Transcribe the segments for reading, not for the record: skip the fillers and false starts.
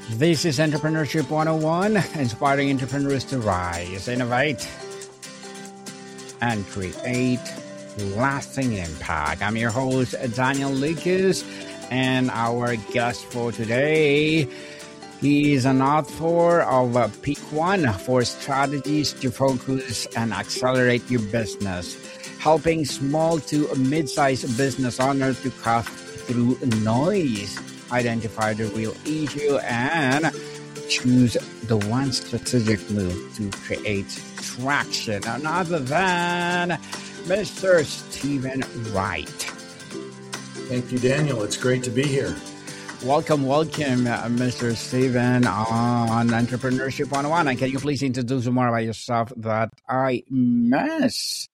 This is Entrepreneurship 101, inspiring entrepreneurs to rise, innovate, and create lasting impact. I'm your host, Daniel Lucas, and our guest for today, he is an author of Pick One, 4 strategies to focus and accelerate your business, helping small to mid-sized business owners to cut through noise, identify the real issue, and choose the one strategic move to create traction. None other than Mr. Stephen Wright. Thank you, Daniel. It's great to be here. Welcome, Mr. Stephen on Entrepreneurship 101. And can you please introduce more about yourself that I missed?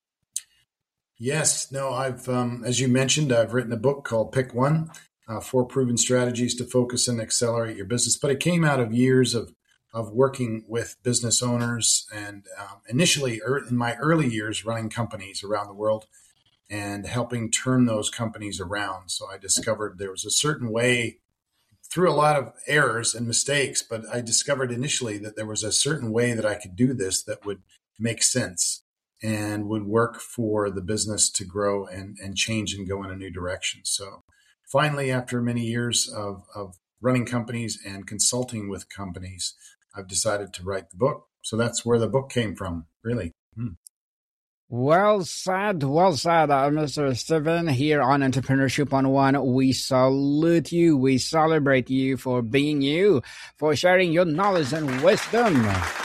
Yes. No, I've, as you mentioned, I've written a book called Pick One, 4 proven strategies to focus and accelerate your business. But it came out of years of working with business owners and initially in my early years running companies around the world and helping turn those companies around. So I discovered there was a certain way, through a lot of errors and mistakes, but I discovered initially that there was a certain way that I could do this that would make sense and would work for the business to grow and change and go in a new direction. So finally, after many years of running companies and consulting with companies, I've decided to write the book. So that's where the book came from, really. Well said, Mr. Stephen. Here on Entrepreneurship 101, we salute you, we celebrate you for being you, for sharing your knowledge and wisdom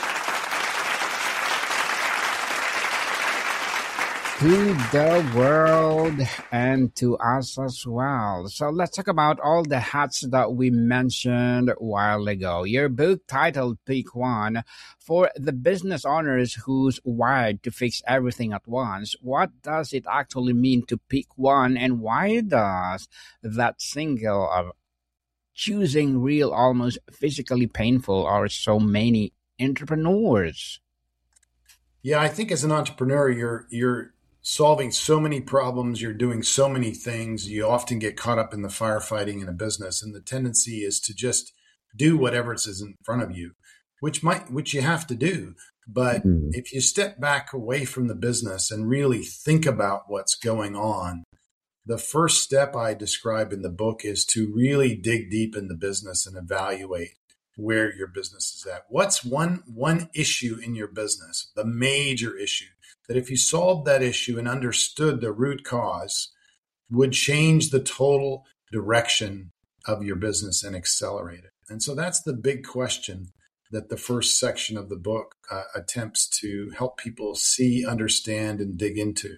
to the world and to us as well. So let's talk about all the hats that we mentioned a while ago. Your book titled Pick One, for the business owners who's wired to fix everything at once. What does it actually mean to pick one, and why does that single of choosing real almost physically painful are so many entrepreneurs? Yeah, I think as an entrepreneur, you're solving so many problems, you're doing so many things, you often get caught up in the firefighting in a business, and the tendency is to just do whatever is in front of you, which you have to do. But if you step back away from the business and really think about what's going on, the first step I describe in the book is to really dig deep in the business and evaluate where your business is at. What's one issue in your business, the major issue, that if you solved that issue and understood the root cause, would change the total direction of your business and accelerate it? And so that's the big question that the first section of the book attempts to help people see, understand, and dig into.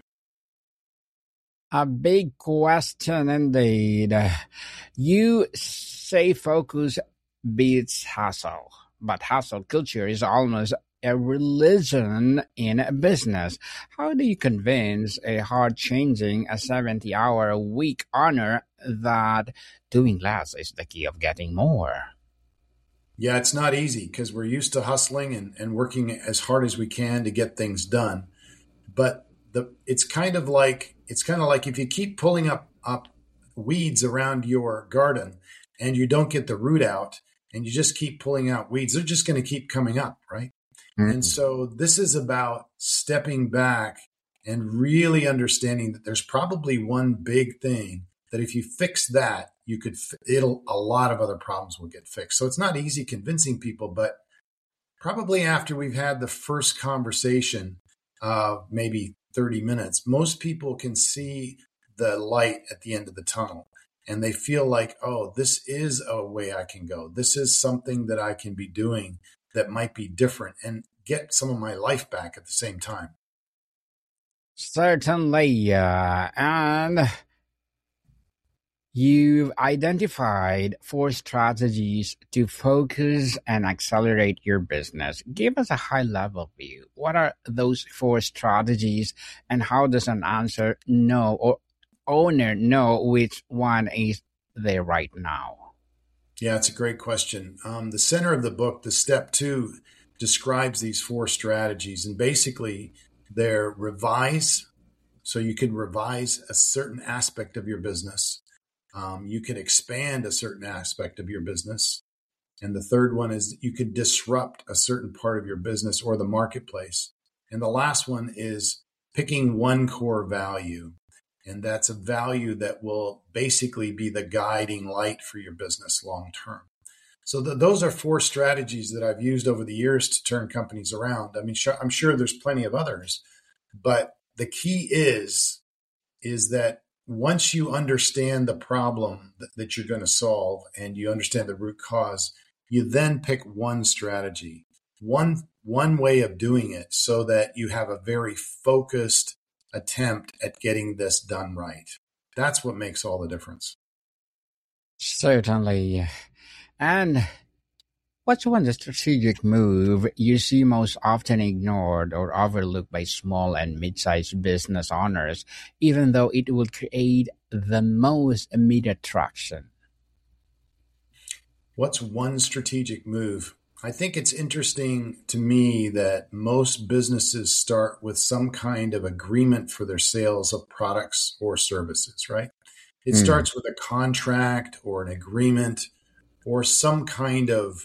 A big question indeed. You say focus beats hustle, but hustle culture is almost a religion in business. How do you convince a hard-changing, a 70-hour-a-week owner that doing less is the key of getting more? Yeah, it's not easy because we're used to hustling and working as hard as we can to get things done. But it's kind of like if you keep pulling up weeds around your garden and you don't get the root out and you just keep pulling out weeds, they're just going to keep coming up, right? Mm-hmm. And so this is about stepping back and really understanding that there's probably one big thing that if you fix that, a lot of other problems will get fixed. So it's not easy convincing people, but probably after we've had the first conversation, maybe 30 minutes, most people can see the light at the end of the tunnel. And they feel like, oh, this is a way I can go. This is something that I can be doing that might be different and get some of my life back at the same time. Certainly. And you've identified 4 strategies to focus and accelerate your business. Give us a high-level view. What are those 4 strategies, and how does an owner know which one is there right now? Yeah, it's a great question. The center of the book, the step 2, describes these 4 strategies, and basically they're revise. So you can revise a certain aspect of your business. You can expand a certain aspect of your business. And the third one is that you could disrupt a certain part of your business or the marketplace. And the last one is picking one core value. And that's a value that will basically be the guiding light for your business long term. So those are four strategies that I've used over the years to turn companies around. I mean, I'm sure there's plenty of others, but the key is that once you understand the problem that you're going to solve and you understand the root cause, you then pick one strategy, one way of doing it so that you have a very focused attempt at getting this done right. That's what makes all the difference. Certainly. And what's one strategic move you see most often ignored or overlooked by small and mid-sized business owners, even though it will create the most immediate traction? What's one strategic move? I think it's interesting to me that most businesses start with some kind of agreement for their sales of products or services, right? It starts with a contract or an agreement or some kind of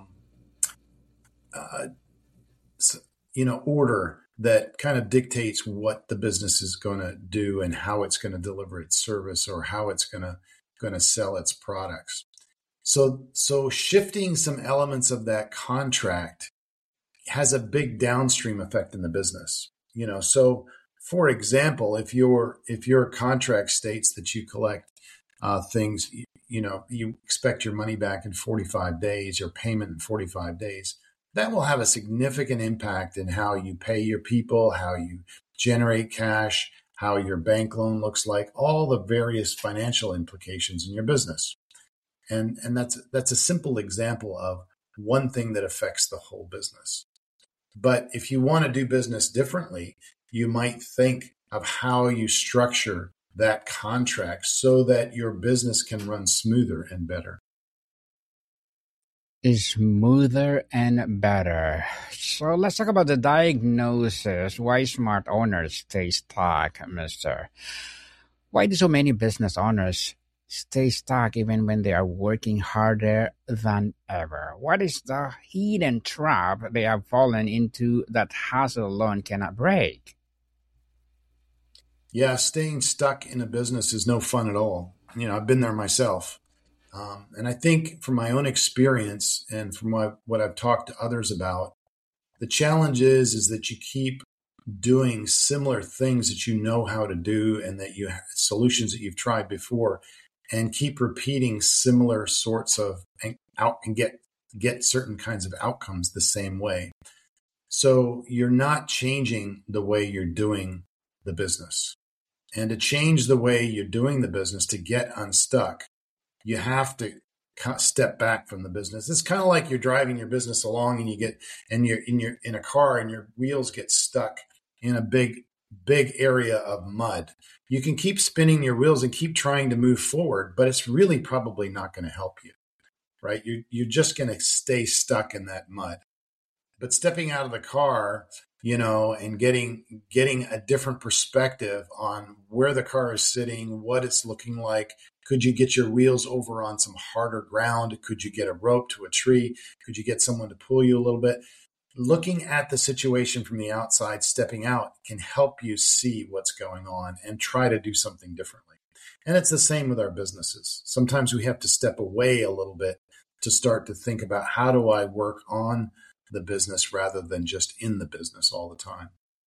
order that kind of dictates what the business is going to do and how it's going to deliver its service or how it's going to sell its products. So shifting some elements of that contract has a big downstream effect in the business. So for example, if your contract states that you collect things, you expect your money back in 45 days, your payment in 45 days, that will have a significant impact in how you pay your people, how you generate cash, how your bank loan looks like, all the various financial implications in your business. And that's a simple example of one thing that affects the whole business. But if you want to do business differently, you might think of how you structure that contract so that your business can run smoother and better. Smoother and better. So let's talk about the diagnosis. Why smart owners stay stuck, mister? Why do so many business owners stay stuck even when they are working harder than ever? What is the hidden trap they have fallen into that hustle alone cannot break? Yeah, staying stuck in a business is no fun at all. I've been there myself. And I think from my own experience and from what I've talked to others about, the challenge is that you keep doing similar things that you know how to do and that you have solutions that you've tried before and keep repeating similar sorts of and get certain kinds of outcomes the same way. So you're not changing the way you're doing the business. And to change the way you're doing the business, to get unstuck, you have to step back from the business. It's kind of like you're driving your business along and you're in a car and your wheels get stuck in a big area of mud. You can keep spinning your wheels and keep trying to move forward, but it's really probably not going to help you, right? You're just going to stay stuck in that mud. But stepping out of the car, and getting a different perspective on where the car is sitting, what it's looking like. Could you get your wheels over on some harder ground? Could you get a rope to a tree? Could you get someone to pull you a little bit? Looking at the situation from the outside, stepping out can help you see what's going on and try to do something differently. And it's the same with our businesses. Sometimes we have to step away a little bit to start to think about how do I work on the business rather than just in the business all the time.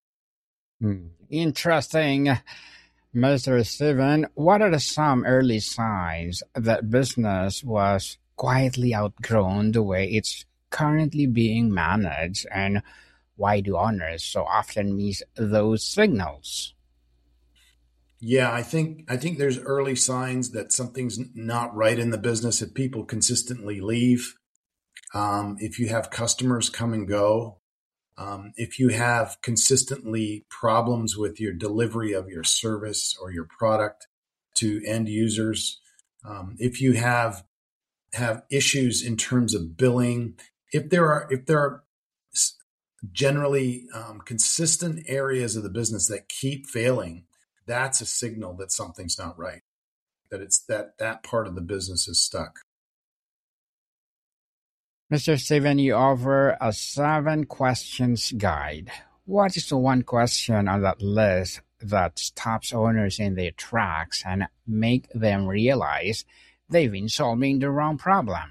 Interesting. Mr. Steven, what are some early signs that business was quietly outgrown the way it's currently being managed, and why do owners so often miss those signals? Yeah, I think there's early signs that something's not right in the business if people consistently leave. If you have customers come and go, if you have consistently problems with your delivery of your service or your product to end users, if you have issues in terms of billing, if there are generally consistent areas of the business that keep failing, that's a signal that something's not right, that it's that part of the business is stuck. Mr. Steven, you offer a 7 questions guide. What is the one question on that list that stops owners in their tracks and make them realize they've been solving the wrong problem?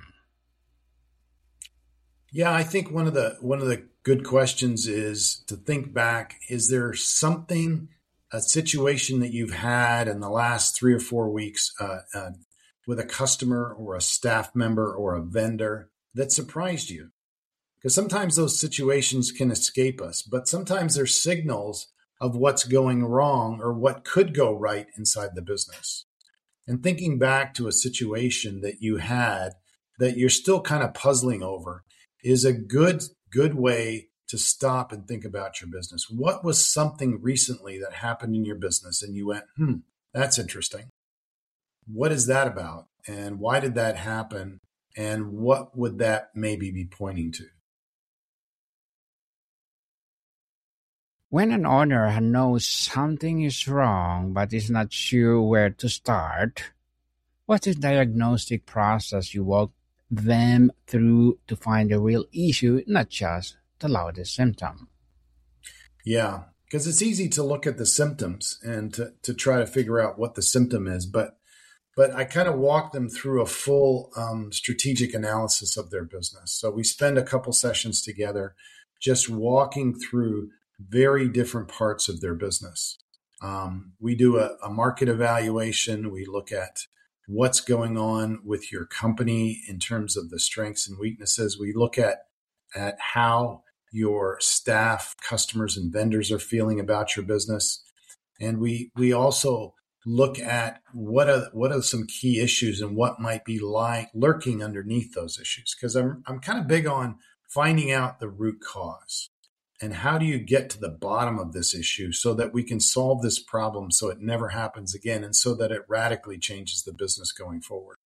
Yeah, I think one of the good questions is to think back, is there something, a situation that you've had in the last 3 or 4 weeks with a customer or a staff member or a vendor that surprised you? Because sometimes those situations can escape us, but sometimes they're signals of what's going wrong or what could go right inside the business. And thinking back to a situation that you had that you're still kind of puzzling over is a good way to stop and think about your business. What was something recently that happened in your business and you went, that's interesting. What is that about? And why did that happen? And what would that maybe be pointing to? When an owner knows something is wrong but is not sure where to start, what's the diagnostic process you walk them through to find the real issue, not just the loudest symptom? Yeah, because it's easy to look at the symptoms and to try to figure out what the symptom is, but I kind of walk them through a full strategic analysis of their business. So we spend a couple sessions together just walking through very different parts of their business. We do a market evaluation. We look at what's going on with your company in terms of the strengths and weaknesses. We look at how your staff, customers, and vendors are feeling about your business. And we also look at what are some key issues and what might be lurking underneath those issues. Because I'm kind of big on finding out the root cause. And how do you get to the bottom of this issue so that we can solve this problem so it never happens again and so that it radically changes the business going forward?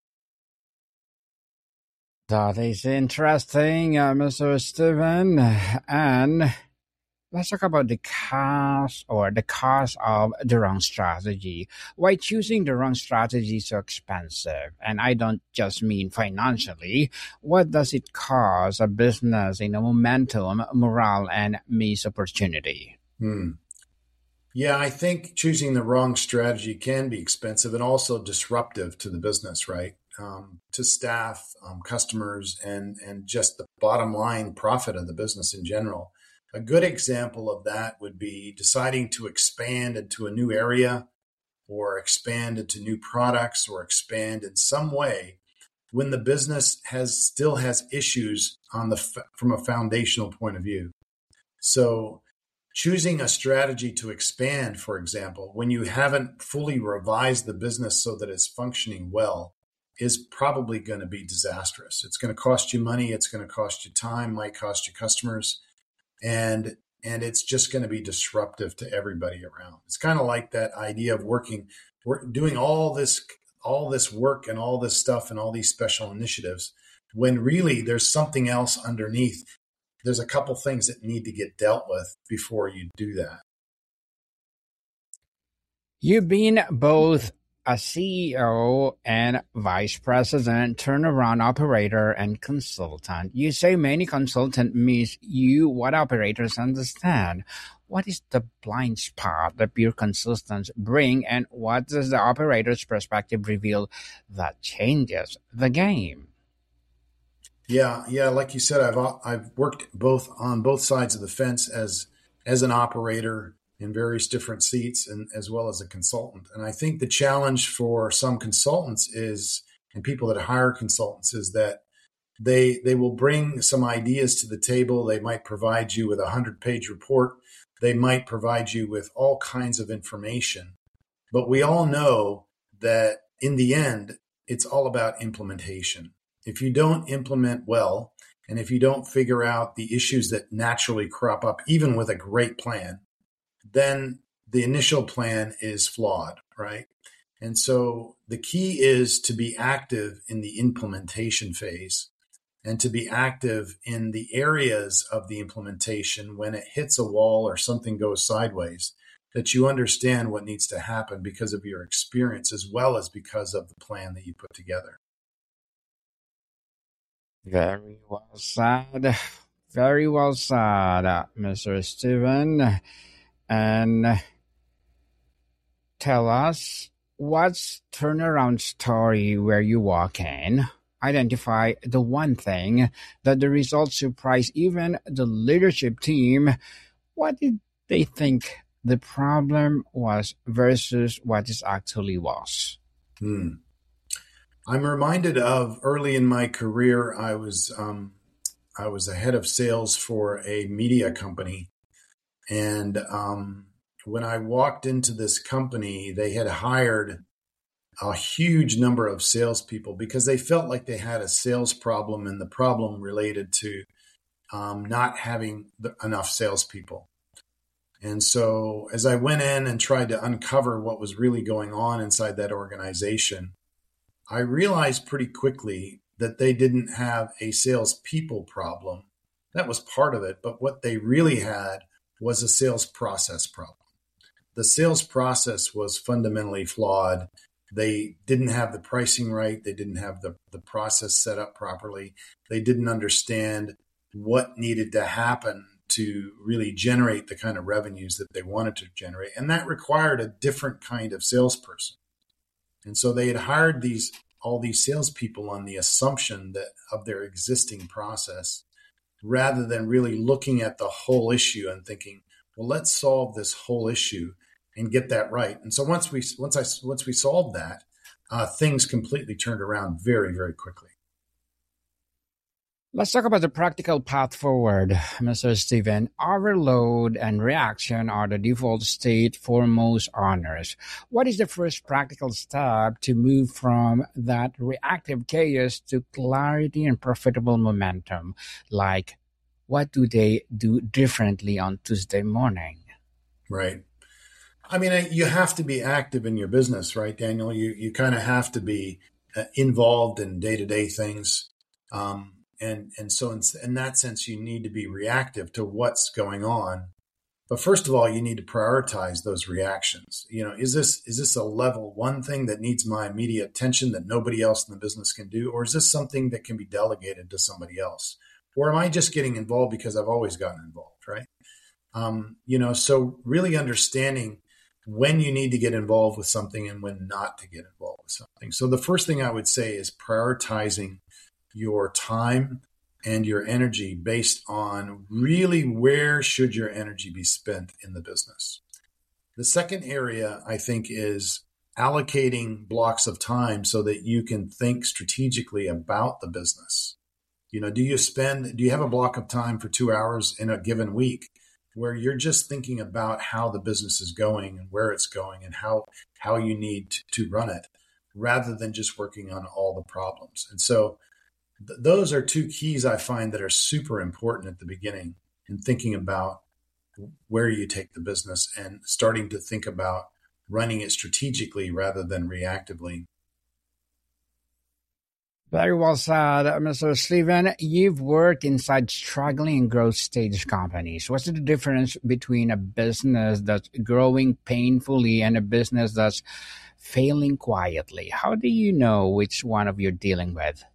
That is interesting, Mr. Steven. And let's talk about the cost of the wrong strategy. Why choosing the wrong strategy is so expensive? And I don't just mean financially. What does it cost a business in a momentum, morale, and missed opportunity? Hmm. Yeah, I think choosing the wrong strategy can be expensive and also disruptive to the business, right? To staff, customers, and just the bottom line profit of the business in general. A good example of that would be deciding to expand into a new area or expand into new products or expand in some way when the business still has issues from a foundational point of view. So choosing a strategy to expand, for example, when you haven't fully revised the business so that it's functioning well, is probably going to be disastrous. It's going to cost you money. It's going to cost you time, might cost you customers, and it's just going to be disruptive to everybody around. It's kind of like that idea of we're doing all this work and all this stuff and all these special initiatives when really there's something else underneath. There's a couple things that need to get dealt with before you do that. You've been both a CEO and vice president, turnaround operator, and consultant. You say many consultants miss you what operators understand. What is the blind spot that pure consultants bring, and what does the operator's perspective reveal that changes the game? Yeah. Like you said, I've worked on both sides of the fence as an operator in various different seats and as well as a consultant. And I think the challenge for some consultants and people that hire consultants is that they will bring some ideas to the table. They might provide you with a 100-page report. They might provide you with all kinds of information. But we all know that in the end, it's all about implementation. If you don't implement well, and if you don't figure out the issues that naturally crop up, even with a great plan, then the initial plan is flawed, right? And so the key is to be active in the implementation phase and to be active in the areas of the implementation when it hits a wall or something goes sideways, that you understand what needs to happen because of your experience as well as because of the plan that you put together. Very well said. Very well said, Mr. Steven. And tell us what's turnaround story where you walk in. Identify the one thing that the results surprise even the leadership team. What did they think the problem was versus what it actually was? Hmm. I'm reminded of early in my career, I was a head of sales for a media company, and when I walked into this company, they had hired a huge number of salespeople because they felt like they had a sales problem, and the problem related to not having enough salespeople. And so, as I went in and tried to uncover what was really going on inside that organization, I realized pretty quickly that they didn't have a salespeople problem. That was part of it, but what they really had was a sales process problem. The sales process was fundamentally flawed. They didn't have the pricing right. They didn't have the process set up properly. They didn't understand what needed to happen to really generate the kind of revenues that they wanted to generate. And that required a different kind of salesperson. And so they had hired all these salespeople on the assumption that of their existing process, rather than really looking at the whole issue and thinking, well, let's solve this whole issue and get that right. And so once we solved that, things completely turned around very, very quickly. Let's talk about the practical path forward, Mr. Steven. Overload and reaction are the default state for most owners. What is the first practical step to move from that reactive chaos to clarity and profitable momentum? Like, what do they do differently on Tuesday morning? Right. I mean, you have to be active in your business, right, Daniel? You kind of have to be involved in day-to-day things. And so in that sense, you need to be reactive to what's going on. But first of all, you need to prioritize those reactions. You know, is this a level one thing that needs my immediate attention that nobody else in the business can do? Or is this something that can be delegated to somebody else? Or am I just getting involved because I've always gotten involved, right? So really understanding when you need to get involved with something and when not to get involved with something. So the first thing I would say is prioritizing your time and your energy based on really where should your energy be spent in the business. The second area, I think, is allocating blocks of time so that you can think strategically about the business. You know, do you have a block of time for 2 hours in a given week where you're just thinking about how the business is going and where it's going and how you need to run it, rather than just working on all the problems? And so those are two keys I find that are super important at the beginning in thinking about where you take the business and starting to think about running it strategically rather than reactively. Very well said, Mr. Steven. You've worked inside struggling and growth stage companies. What's the difference between a business that's growing painfully and a business that's failing quietly? How do you know which one of you're dealing with?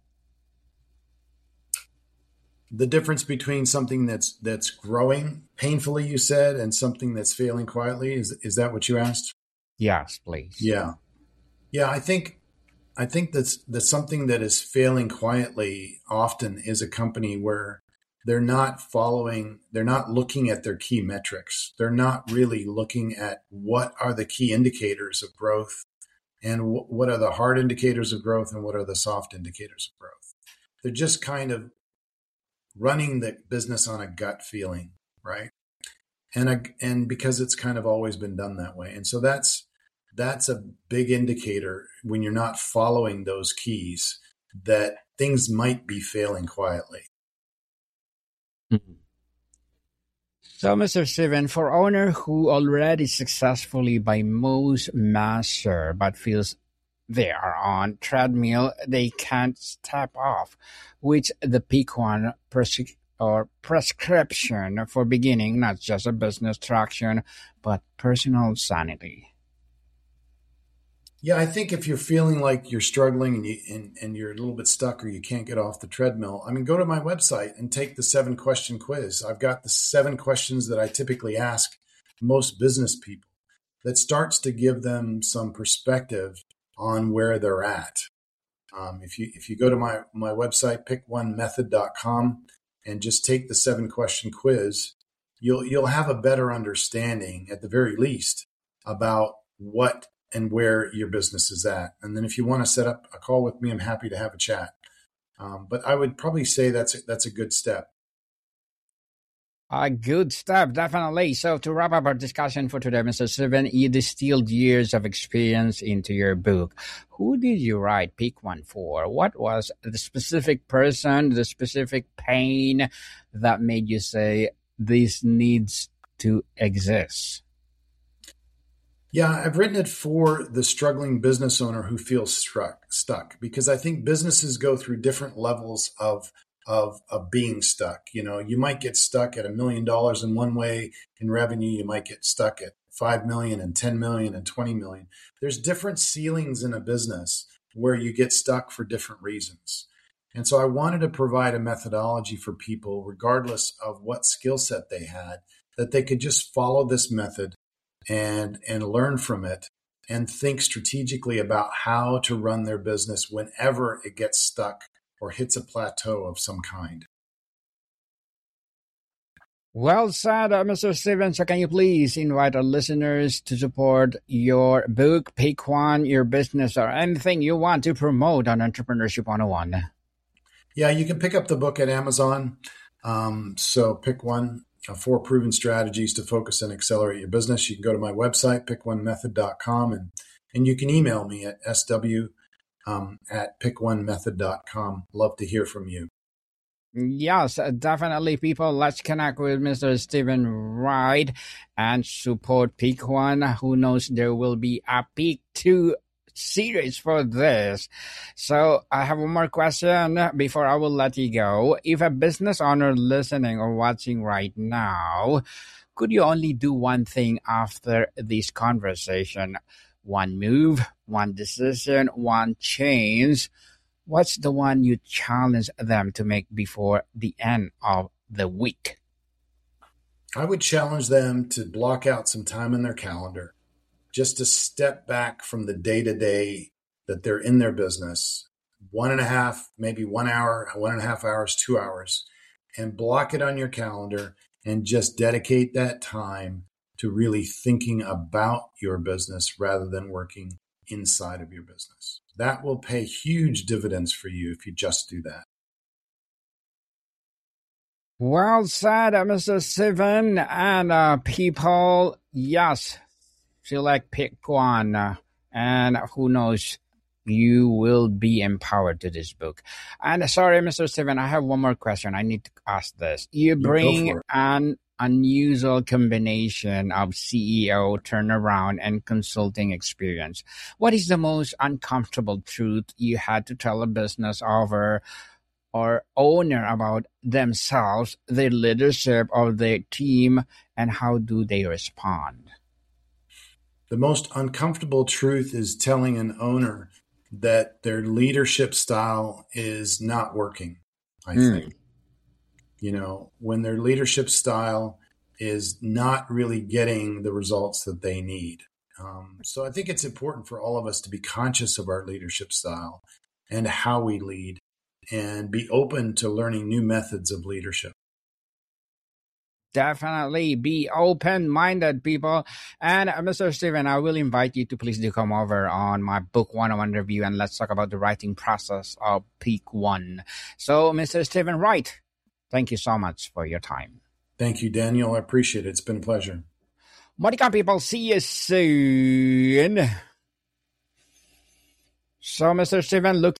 The difference between something that's growing painfully, you said, and something that's failing quietly, is that what you asked? Yes, please. Yeah. I think that's something that is failing quietly often is a company where they're not looking at their key metrics. They're not really looking at what are the key indicators of growth and what are the hard indicators of growth and what are the soft indicators of growth. They're just kind of running the business on a gut feeling, right? And because it's kind of always been done that way. And so that's a big indicator when you're not following those keys that things might be failing quietly. Mm-hmm. So, Mr. Steven, for owner who already successfully by most measure but feels they are on treadmill, they can't step off, which the peak one prescription for beginning not just a business traction but personal sanity? Yeah, I think if you're feeling like you're struggling and you're a little bit stuck or you can't get off the treadmill, I mean, go to my website and take the 7-question quiz. I've got the 7 questions that I typically ask most business people that starts to give them some perspective on where they're at. If you go to my website, pickonemethod.com, and just take the 7-question quiz, you'll have a better understanding, at the very least, about what and where your business is at. And then if you want to set up a call with me, I'm happy to have a chat. But I would probably say that's a good step. A good step, definitely. So to wrap up our discussion for today, Mr. Steven, you distilled years of experience into your book. Who did you write Pick One for? What was the specific person, the specific pain that made you say, this needs to exist? Yeah, I've written it for the struggling business owner who feels stuck, because I think businesses go through different levels of being stuck. You know, you might get stuck at $1 million in one way in revenue. You might get stuck at 5 million and 10 million and 20 million. There's different ceilings in a business where you get stuck for different reasons. And so I wanted to provide a methodology for people, regardless of what skill set they had, that they could just follow this method and learn from it and think strategically about how to run their business whenever it gets stuck or hits a plateau of some kind. Well said, Mr. Steven. So can you please invite our listeners to support your book, Pick One, your business, or anything you want to promote on Entrepreneurship 101? Yeah, you can pick up the book at Amazon. So Pick One, 4 proven strategies to focus and accelerate your business. You can go to my website, pickonemethod.com, and you can email me at sw@pickonemethod.com. Love to hear from you. Yes, definitely, people. Let's connect with Mr. Steven Wright and support Pick One. Who knows, there will be a Pick Two series for this. So I have one more question before I will let you go. If a business owner listening or watching right now, could you only do one thing after this conversation? One move, one decision, one change. What's the one you challenge them to make before the end of the week? I would challenge them to block out some time in their calendar, just to step back from the day-to-day that they're in their business, 1.5, maybe 1 hour, 1.5 hours, 2 hours, and block it on your calendar and just dedicate that time to really thinking about your business rather than working inside of your business. That will pay huge dividends for you if you just do that. Well said, Mr. Steven. And people, yes, select Pick One. And who knows, you will be empowered to this book. And sorry, Mr. Steven, I have one more question. I need to ask this. You bring an unusual combination of CEO, turnaround, and consulting experience. What is the most uncomfortable truth you had to tell a business owner or owner about themselves, their leadership, or their team, and how do they respond? The most uncomfortable truth is telling an owner that their leadership style is not working, I think. You know, when their leadership style is not really getting the results that they need. So I think it's important for all of us to be conscious of our leadership style and how we lead and be open to learning new methods of leadership. Definitely be open-minded, people. And Mr. Steven, I will invite you to please do come over on my book 101 review and let's talk about the writing process of Pick One. So, Mr. Steven Wright, thank you so much for your time. Thank you, Daniel. I appreciate it. It's been a pleasure. Monica, people, see you soon. So, Mr. Steven, look